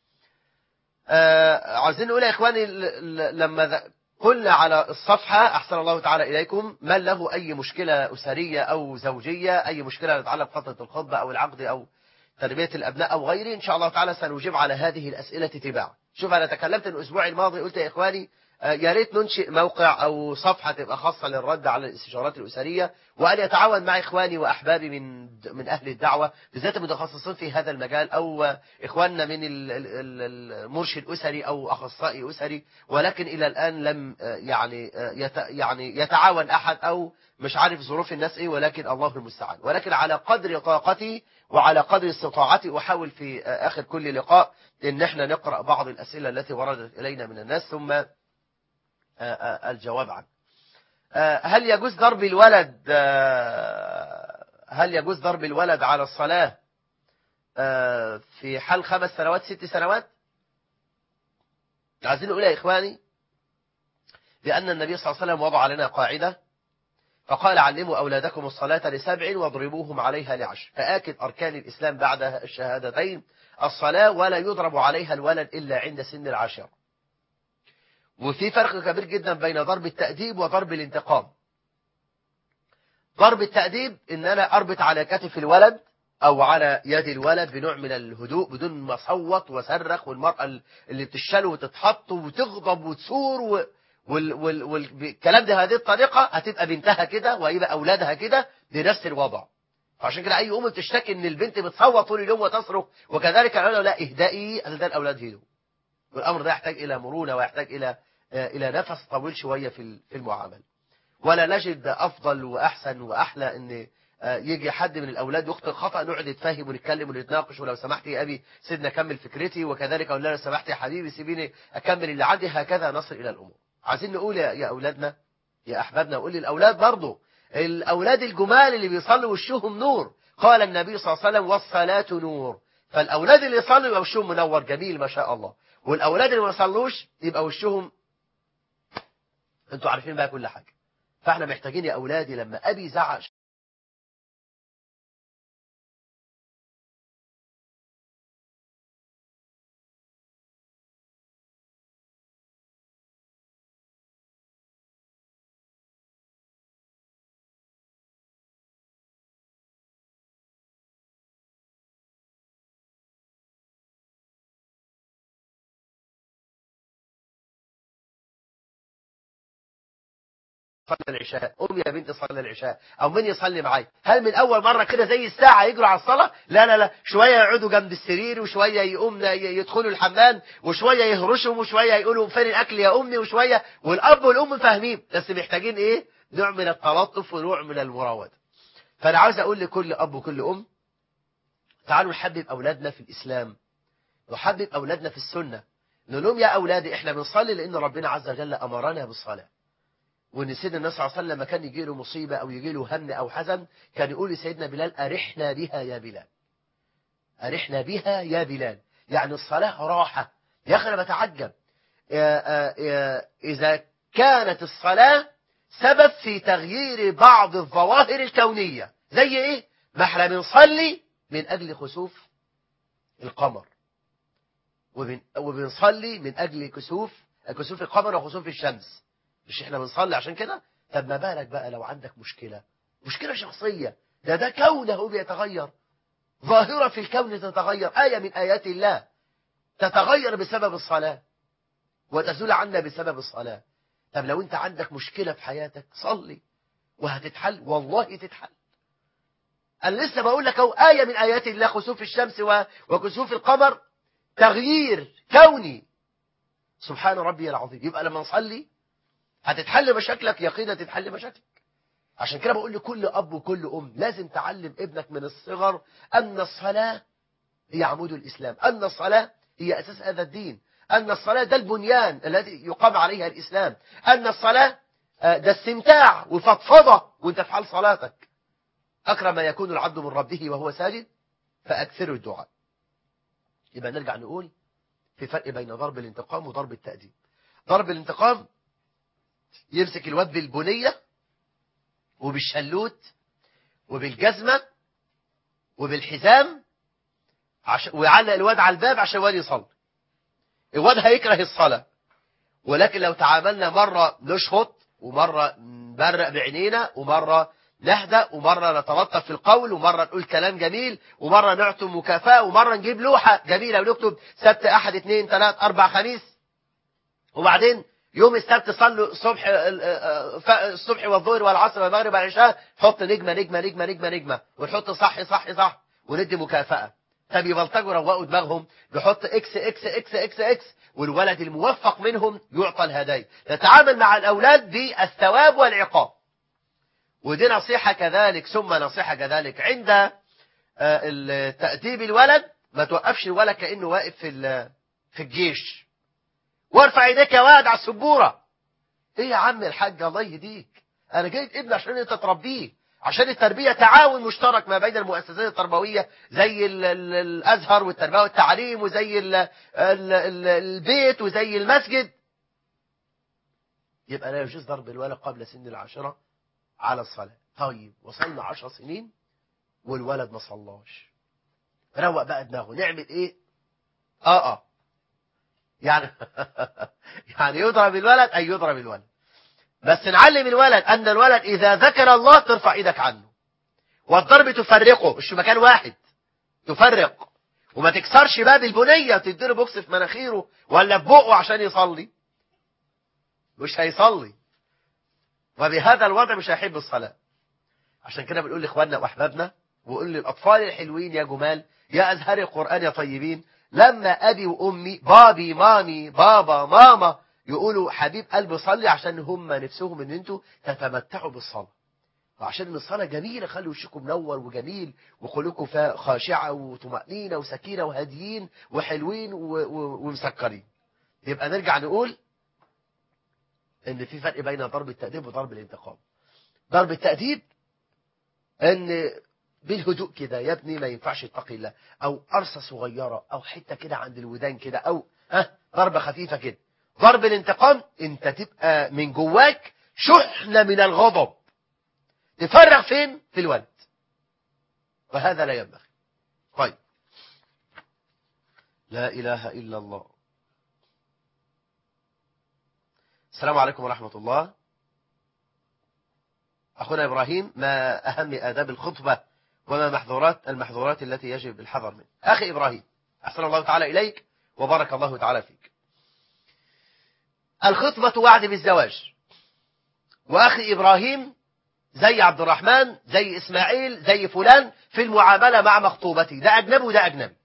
عايزين نقول يا إخواني لما قلنا على الصفحة أحسن الله تعالى إليكم من له أي مشكلة أسرية أو زوجية، أي مشكلة تتعلق بفترة الخطبة أو العقد أو تربية الأبناء أو غيره، إن شاء الله تعالى سنجيب على هذه الأسئلة تباعا. شوف أنا تكلمت الأسبوع الماضي قلت يا إخواني يا ريت ننشئ موقع أو صفحة تبقى خاصة للرد على الاستشارات الأسرية، وأن يتعاون مع إخواني وأحبابي من أهل الدعوة بالذات المتخصصين في هذا المجال، أو إخواننا من المرشد الأسري أو أخصائي أسري، ولكن إلى الآن لم يعني يتعاون أحد، أو مش عارف ظروف الناس إيه، ولكن الله المستعان. ولكن على قدر طاقتي وعلى قدر استطاعتي أحاول في آخر كل لقاء إن احنا نقرأ بعض الأسئلة التي وردت إلينا من الناس ثم الجواب عنه. هل يجوز ضرب الولد على الصلاة في حال 5 سنوات 6 سنوات؟ عايزين نقول يا إخواني لأن النبي صلى الله عليه وسلم وضع لنا قاعدة فقال علموا أولادكم الصلاة ل7 واضربوهم عليها ل10. فآكد أركان الإسلام بعد الشهادتين الصلاة، ولا يضرب عليها الولد إلا عند سن 10. وفي فرق كبير جدا بين ضرب التأديب وضرب الانتقام. ضرب التأديب إن أنا أربط على كتف الولد أو على يد الولد بنوع من الهدوء بدون ما أصوت وصرخ، والمرأة اللي بتشل وتتحط وتغضب وتثور والكلام ده هذه الطريقة هتبقى بنتها كده وهيبقى أولادها كده بنفس الوضع. فعشان كده أي أم بتشتكي إن البنت بتصوت طول اليوم وتصرخ وكذلك الأولاد، لا اهدئي، ده الأولاد هدوا. والأمر ده يحتاج إلى مرونة ويحتاج إلى نفس طويل شوية في المعاملة. ولا نجد أفضل وأحسن وأحلى إن يجي حد من الأولاد يخطئ خطأ نقعد نتفاهم ونتكلم ونتناقش، ولو سمحت يا أبي سيبني أكمل فكرتي، وكذلك أقول لو سمحت يا حبيبي سيبيني أكمل اللي عندي، هكذا نصل إلى الأمور. عايزين نقول يا أولادنا يا أحبابنا، نقول للأولاد برضو، الأولاد الجمال اللي بيصلوا وشهم نور، قال النبي صلى الله عليه وسلم والصلاة نور. فالأولاد اللي يصلوا يبقى وشهم منور جميل ما شاء الله، والأولاد اللي ما يصلوش يبقى وشهم انتوا عارفين بقى كل حاجة. فاحنا محتاجين يا أولادي لما أبي زعق صلي العشاء، قوم يا بنت صلي العشاء، او من يصلي معايا؟ هل من اول مره كده زي الساعه يجروا على الصلاه؟ لا لا لا، شويه يقعدوا جنب السرير، وشويه يقوم يدخلوا الحمام، وشويه يهرشهم، وشويه يقولوا فين الاكل يا امي، وشويه، والاب والام فاهمين، بس محتاجين ايه؟ نوع من التلطف ونوع من المراوده. فانا عاوز اقول لكل اب وكل ام، تعالوا نحبب اولادنا في الاسلام، نحبب اولادنا في السنه، نقول لهم يا اولادي احنا بنصلي لان ربنا عز وجل امرنا بالصلاه. وان سيدنا النبي صلى الله عليه وسلم لما كان يجي له مصيبه او يجي له هم او حزن كان يقول لسيدنا بلال ارحنا بها يا بلال، ارحنا بها يا بلال، يعني الصلاه راحه. يا اخي انا بتعجب اذا كانت الصلاه سبب في تغيير بعض الظواهر الكونيه، زي ايه؟ ما احنا بنصلي من اجل خسوف القمر، وبنصلي من اجل كسوف القمر وخسوف الشمس، مش احنا بنصلي عشان كده؟ طب ما بالك بقى لو عندك مشكلة شخصية، ده كونه بيتغير، ظاهرة في الكون تتغير، آية من آيات الله تتغير بسبب الصلاة وتزول عنا بسبب الصلاة. طب لو انت عندك مشكلة في حياتك صلي وهتتحل، والله تتحل. أنا لسه بقول لك اهو آية من آيات الله خسوف الشمس وكسوف القمر، تغيير كوني، سبحان ربي العظيم. يبقى لما نصلي هتتحل مشاكلك، يقينا تتحل مشاكلك. عشان كده بقول لكل أب وكل أم لازم تعلم ابنك من الصغر أن الصلاة هي عمود الإسلام، أن الصلاة هي أساس هذا الدين، أن الصلاة ده البنيان الذي يقام عليها الإسلام، أن الصلاة ده استمتاع وفضفضة وانت في حال صلاتك. أكرم ما يكون العبد من ربه وهو ساجد فأكثروا الدعاء. يبقى نرجع نقول في فرق بين ضرب الانتقام وضرب التأديب. ضرب الانتقام يمسك الواد بالبنية وبالشلوت وبالجزمة وبالحزام ويعلق الواد على الباب عشان الواد يصلي. الواد هيكره الصلاة، ولكن لو تعاملنا مرة نشفط، ومرة نبرق بعينينا، ومرة نهدأ، ومرة نتلطف في القول، ومرة نقول كلام جميل، ومرة نعطي مكافأة، ومرة نجيب لوحة جميلة ونكتب سبت أحد اثنين ثلاث أربع خميس، وبعدين يوم السبت صلوا الصبح والظهر والعصر والمغرب والعشاء، حط نجمة نجمة نجمة نجمة نجمة، ونحط صح صح صح، وندي مكافأة. طب يبلطجوا روقوا دماغهم، بيحط اكس اكس اكس اكس اكس، والولد الموفق منهم يعطى الهدايا. نتعامل مع الأولاد بالثواب والعقاب. ودي نصيحة كذلك، ثم نصيحة كذلك عند تأديب الولد، ما توقفش الولد كأنه واقف في الجيش، وارفع ايديك يا واد على السبورة. ايه يا عم الحاج الله يهديك، أنا جايب ابني عشان أنت تربيه، عشان التربية تعاون مشترك ما بين المؤسسات التربوية زي الأزهر والتربية والتعليم، وزي البيت، وزي المسجد. يبقى لا يجوز ضرب الولد قبل سن العاشرة على الصلاة. طيب وصلنا 10 سنين والولد ما صلاش، روق بقى دماغه، نعمل ايه؟ يعني يعني يضرب الولد، أي يضرب الولد، بس نعلم الولد أن الولد إذا ذكر الله ترفع إيدك عنه، والضرب تفرقه، مش في مكان واحد، تفرق، وما تكسرش باب البنية وتديله بوكس في مناخيره ولا في بقه عشان يصلي، مش هيصلي، وبهذا الوضع مش هيحب الصلاة. عشان كده بنقول لإخواننا وأحبابنا، وقول للأطفال الحلوين يا جمال، يا أزهر القرآن يا طيبين، لما أبي وأمي، بابي مامي بابا ماما يقولوا حبيب قلبي صلي، عشان هم نفسهم ان انتوا تتمتعوا بالصلاة، وعشان الصلاة جميلة، خلوا وشكم منور وجميل، وقلوبكم فيها خاشعة وطمأنينة وسكينة وهاديين وحلوين ومسكرين. يبقى نرجع نقول ان في فرق بين ضرب التأديب وضرب الانتقام. ضرب التأديب ان بالهدوء كده، يا ابني ما ينفعش تتقي الله، او قرصة صغيرة، او حتة كده عند الودان كده، او ضربة خفيفة كده. ضرب الانتقام انت تبقى من جواك شحنة من الغضب، تفرغ فين؟ في الولد، وهذا لا ينبغي. طيب، لا إله إلا الله. السلام عليكم ورحمة الله. أخونا إبراهيم، ما أهم آداب الخطبة وما المحظورات التي يجب الحذر منها؟ أخي إبراهيم، أحسن الله تعالى إليك وبارك الله تعالى فيك. الخطبة وعد بالزواج، وأخي إبراهيم زي عبد الرحمن، زي إسماعيل، زي فلان في المعاملة مع مخطوبته، ده أجنبي وده أجنبي،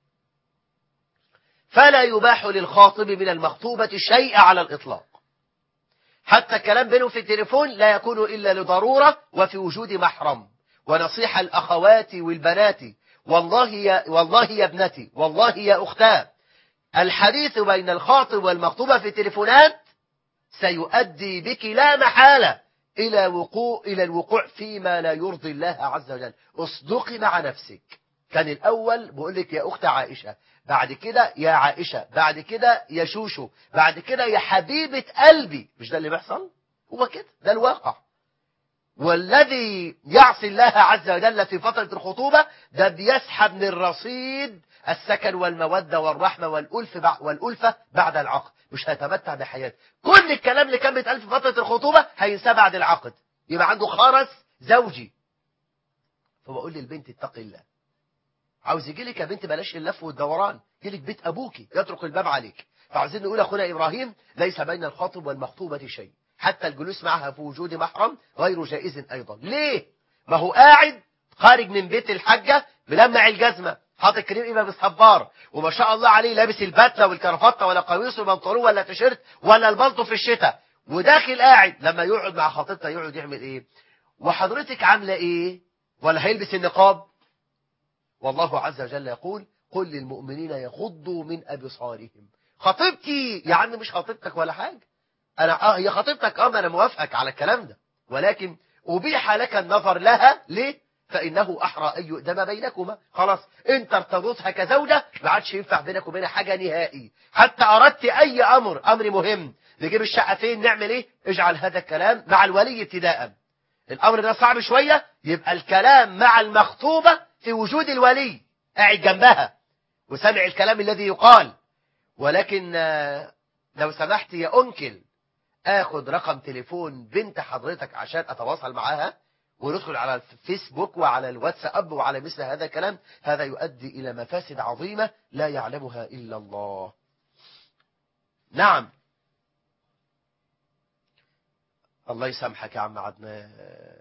فلا يباح للخاطب من المخطوبة شيء على الإطلاق، حتى الكلام بينهم في التليفون لا يكون إلا لضرورة وفي وجود محرم. ونصيحة الأخوات والبنات، والله يا ابنتي، والله يا أختاه، الحديث بين الخاطب والمخطوبة في التليفونات سيؤدي بك لا محالة إلى الوقوع فيما لا يرضي الله عز وجل. اصدقي مع نفسك. كان الأول بقول لك يا أخت عائشة، بعد كده يا عائشة، بعد كده يا شوشو، بعد كده يا حبيبة قلبي. مش ده اللي بيحصل؟ هو كده، ده الواقع. والذي يعصي الله عز وجل في فترة الخطوبة ده بيسحب من الرصيد السكن والمودة والرحمة والألفة بعد العقد، مش هيتمتع بحياته. كل الكلام اللي كان بيتقال في فترة الخطوبة هينساه بعد العقد، يبقى عنده خرس زوجي. فبقول للبنت اتقي الله، عاوز يجي لك يا بنت بلاش اللف والدوران، يجي لك بيت أبوكي يطرق الباب عليك. فعاوزين نقول أخونا إبراهيم ليس بين الخاطب والمخطوبة شيء، حتى الجلوس معها في وجود محرم غير جائز أيضا. ليه؟ ما هو قاعد خارج من بيت الحاجة ملمع الجزمة، حاطط كريم إيمة بالصبار، وما شاء الله عليه لابس البتلة والكرافطة ولا قميص والبنطلون ولا تيشيرت ولا البلطو في الشتاء، وداخل قاعد. لما يقعد مع خطيبته يقعد يعمل إيه؟ وحضرتك عاملة إيه؟ ولا هيلبس النقاب؟ والله عز وجل يقول قل للمؤمنين يغضوا من أبصارهم. خطيبتي يا عم مش خطيبتك ولا حاجة، أنا هي خطيبتك، ما أنا موافقك على الكلام ده، ولكن أبيح لك النظر لها. ليه؟ فإنه أحرى أن يؤدم بينكما. خلاص أنت ارتضتها كزوجة، ما عادش ينفع بينك وبينها حاجة نهائي. حتى أردت أي أمر مهم، نجيب الشقة فين، نعمل إيه، اجعل هذا الكلام مع الولي ابتداء. الأمر ده صعب شوية، يبقى الكلام مع المخطوبة في وجود الولي قاعد جنبها وسمع الكلام الذي يقال. ولكن لو سمحت يا أنكل، آخد رقم تليفون بنت حضرتك عشان أتواصل معها، وندخل على الفيسبوك وعلى الواتساب وعلى مثل هذا الكلام، هذا يؤدي إلى مفاسد عظيمة لا يعلمها إلا الله. نعم، الله يسامحك يا عم عدنان.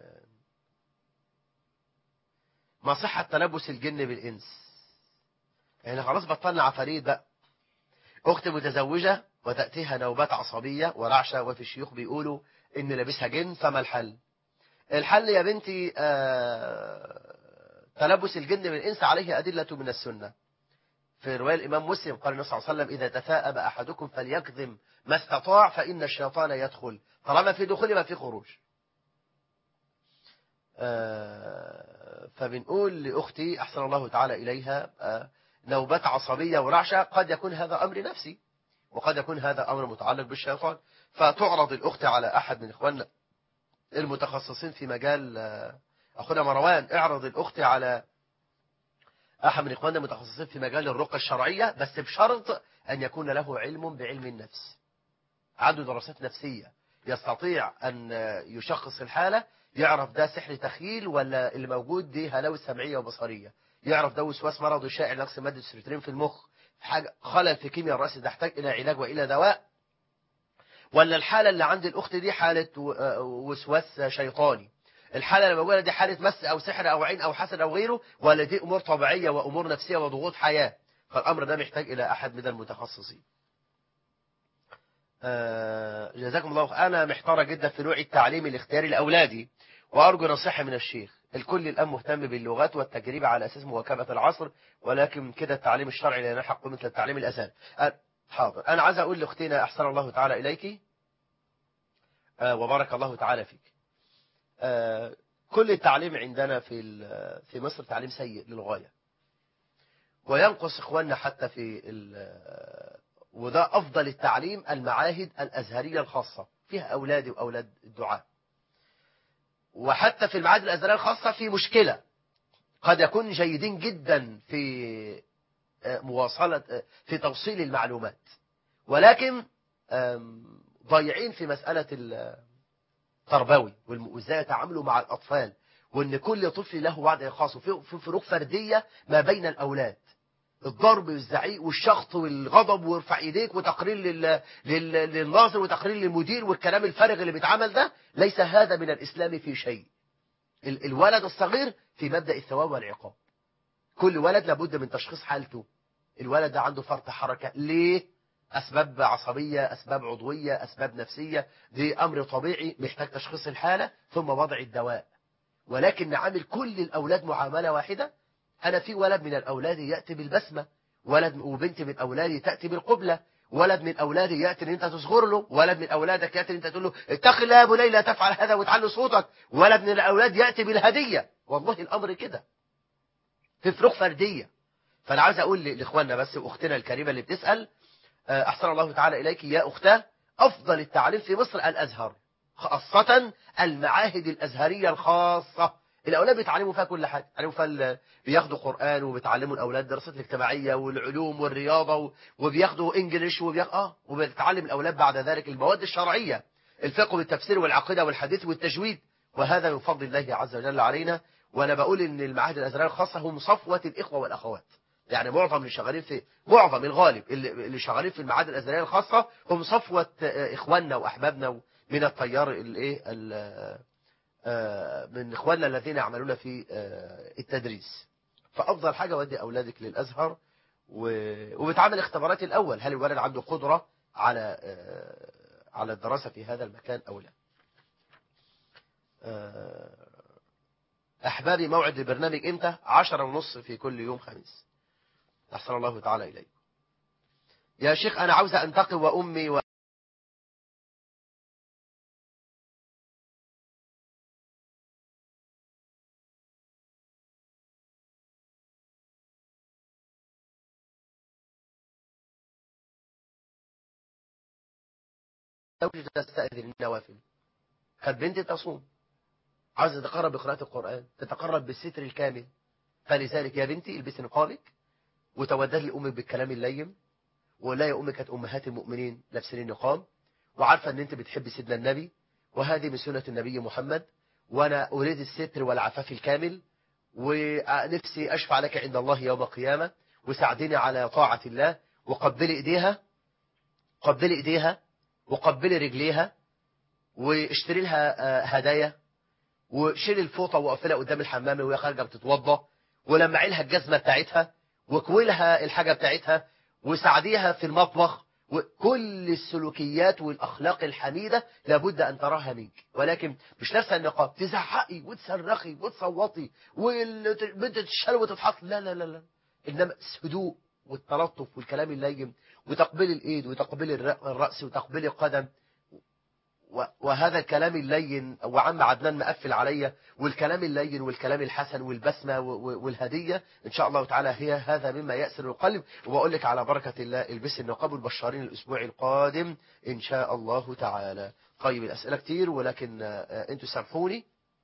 ما صحة تلبس الجن بالإنس؟ يعني خلاص بطلنا عفاريت بقى. أخت متزوجة وتأتيها نوبات عصبية ورعشة، وفي الشيوخ بيقولوا إن لابسها جن، فما الحل؟ الحل يا بنتي تلبس الجن بالإنس عليه أدلة من السنة. في رواية الإمام مسلم قال النبي صلى الله عليه وسلم إذا تثاءب أحدكم فليكظم ما استطاع، فإن الشيطان يدخل، طالما في دخول ما في خروج. فبنقول لأختي أحسن الله تعالى إليها نوبات عصبية ورعشة قد يكون هذا أمر نفسي، وقد يكون هذا أمر متعلق بالشيطان. فتعرض الأخت على أحد من إخواننا المتخصصين في مجال، أخونا مروان، اعرض الأخت على أحد من إخواننا المتخصصين في مجال الرقى الشرعية، بس بشرط أن يكون له علم بعلم النفس، عنده دراسات نفسية، يستطيع أن يشخص الحالة، يعرف ده سحر تخيل ولا اللي موجود دي هلاوس سمعية وبصرية، يعرف ده وسواس مرضي شائع نقص مادة السيروتونين في المخ، حاجة خلل في كيمياء الرأس تحتاج إلى علاج وإلى دواء، ولا الحالة اللي عند الأخت دي حالة وسواس شيطاني، الحالة اللي موجودة دي حالة مس أو سحر أو عين أو حسد أو غيره، ولا دي أمور طبيعية وأمور نفسية وضغوط حياة. فالأمر ده محتاج إلى أحد من المتخصصين. جزاكم الله. أنا محتارة جدا في نوع التعليم الاختياري لأولادي، وأرجو نصيحة من الشيخ. الكل الآن مهتم باللغات والتجربة على أساس مواكبة العصر، ولكن كده التعليم الشرعي لا ينحق مثل التعليم الأزهري. حاضر. أنا عايز أقول لأختنا أحسن الله تعالى إليك وبارك الله تعالى فيك. كل التعليم عندنا في مصر تعليم سيء للغاية، وينقص إخواننا حتى وده أفضل التعليم المعاهد الأزهرية الخاصة، فيها أولادي وأولاد الدعاء. وحتى في المعاهد الأزهرية الخاصة في مشكلة، قد يكون جيدين جدا في في توصيل المعلومات، ولكن ضايعين في مسألة التربوي وازاي يتعاملوا مع الأطفال، وأن كل طفل له وضع خاص، وفي فروق فردية ما بين الأولاد، الضرب والزعيق والشخط والغضب وارفع ايديك وتقرير للناظر وتقرير للمدير والكلام الفارغ اللي بيتعمل ده، ليس هذا من الإسلام في شيء. الولد الصغير في مبدأ الثواب والعقاب، كل ولد لابد من تشخيص حالته. الولد ده عنده فرط حركة ليه؟ أسباب عصبية، أسباب عضوية، أسباب نفسية، دي أمر طبيعي محتاج تشخيص الحالة ثم وضع الدواء. ولكن نعامل كل الأولاد معاملة واحدة؟ أنا في ولد من الأولاد يأتي بالبسمة، ولد وبنت من أولادي تأتي بالقبلة، ولد من أولادي يأتي أن أنت تصغر له، ولد من أولادك يأتي أن أنت تقول له اتق الله يا بني لا تفعل هذا وتعلي صوتك، ولد من الأولاد يأتي بالهدية. والله الأمر كده في فروق فردية. فأنا عايز أقول لإخواننا بس، وأختنا الكريمة اللي بتسأل، أحسن الله تعالى إليك يا أختاه، أفضل التعليم في مصر الأزهر، خاصة المعاهد الأزهرية الخاصة. الأولاد بيتعلموا فيها كل حاجة، بياخدوا قرآن، وبيتعلموا الأولاد الدراسات الاجتماعية والعلوم والرياضة، وبياخدوا إنجليش، وبيتعلم الأولاد بعد ذلك المواد الشرعية، الفقه والتفسير والعقيدة والحديث والتجويد، وهذا من فضل الله عز وجل علينا. وأنا بقول إن المعاهد الأزهرية الخاصة هم صفوة الإخوة والأخوات، يعني معظم اللي شغالين معظم الغالب اللي شغالين في المعاهد الأزهرية الخاصة هم صفوة إخواننا وأحبابنا من التيار من إخواننا الذين يعملون في التدريس. فأفضل حاجة ودي أولادك للأزهر، وبتعمل اختبارات الأول، هل الولد عنده قدرة على الدراسة في هذا المكان أو لا. أحبابي، موعد البرنامج إمتى؟ 10:30 في كل يوم خميس. أحسن الله تعالى إليك. يا شيخ أنا عاوزة أنتقي وأمي وزوجي تستأذن النوافل، كانت بنتي تصوم، عاوزة تتقرب بقراءة القرآن، تتقرب بالستر الكامل، فلذلك يا بنتي البسي نقابك وتودد لأمك بالكلام اللين، ولا يا أمك كانت أمهات المؤمنين لابسين النقاب، وعارفة أن أنت بتحب سيدنا النبي، وهذه من سنة النبي محمد، وأنا أريد الستر والعفاف الكامل، ونفسي أشفع لك عند الله يوم القيامة، وساعدني على طاعة الله، وقبلي إيديها، قبلي إيديها وقبلي رجليها، واشتري لها هدايا، وشيل الفوطة وقفلها قدام الحمام وهي خارجة بتتوضى، ولمعي لها الجزمة بتاعتها، وكويلها الحاجة بتاعتها، وساعديها في المطبخ، وكل السلوكيات والأخلاق الحميدة لابد أن تراها منك. ولكن مش لابسه النقاب تزعقي وتصرخي وتصوتي والبنت تشال وتتحط، لا لا لا لا، إنما هدوء والتلطف والكلام اللين، وتقبيل الإيد وتقبيل الرأس وتقبيل القدم، وهذا الكلام اللين، وعم عدنان مقفل عليا، والكلام اللين والكلام الحسن والبسمة والهدية إن شاء الله تعالى هي هذا مما يأسر القلب. وبقول لك على بركة الله البس النقاب والبشارين الأسبوع القادم إن شاء الله تعالى. طيب الأسئلة كتير، ولكن أنتوا سامحوني،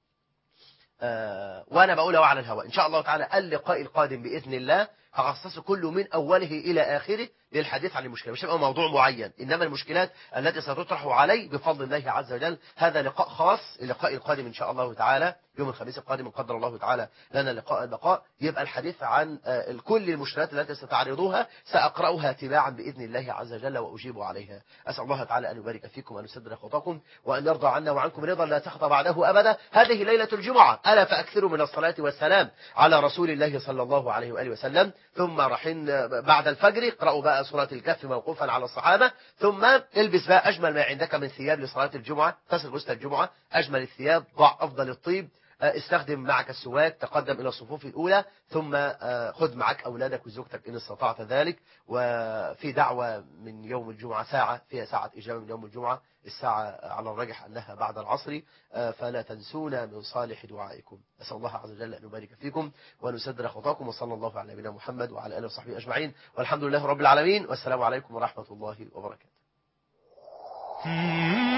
وأنا بقوله على الهواء إن شاء الله تعالى. اللقاء القادم بإذن الله هخصصه كله من أوله إلى آخره للحديث عن المشكلة، مش هيبقى موضوع معين، إنما المشكلات التي ستطرح علي بفضل الله عز وجل. هذا لقاء خاص. اللقاء القادم إن شاء الله تعالى يوم الخميس القادم إن قدر الله تعالى لنا لقاء البقاء، يبقى الحديث عن كل المشكلات التي ستعرضوها سأقرأها تباعا بإذن الله عز وجل وأجيب عليها. أسأل الله تعالى أن يبارك فيكم وأن يسدد خطاكم وأن يرضى عنا وعنكم رضا لا سخط بعده أبدا. هذه ليلة الجمعة، ألا فأكثروا من الصلاة والسلام على رسول الله صلى الله عليه وآله وسلم. ثم رحين بعد الفجر اقرأوا بقى سورة الكهف موقوفا على الصحابة، ثم البس بقى أجمل ما عندك من ثياب لصلاة الجمعة، تصل غسل الجمعة، أجمل الثياب، ضع أفضل الطيب، استخدم معك السواك، تقدم إلى الصفوف الأولى، ثم خذ معك أولادك وزوجتك إن استطعت ذلك. وفي دعوة من يوم الجمعة ساعة، فيها ساعة إجابة من يوم الجمعة، الساعة على الراجح أنها بعد العصر، فلا تنسونا من صالح دعائكم. أسأل الله عز وجل أن يبارك فيكم وأن يسدد خطاكم، وصلى الله على نبينا محمد وعلى آله وصحبه أجمعين، والحمد لله رب العالمين، والسلام عليكم ورحمة الله وبركاته.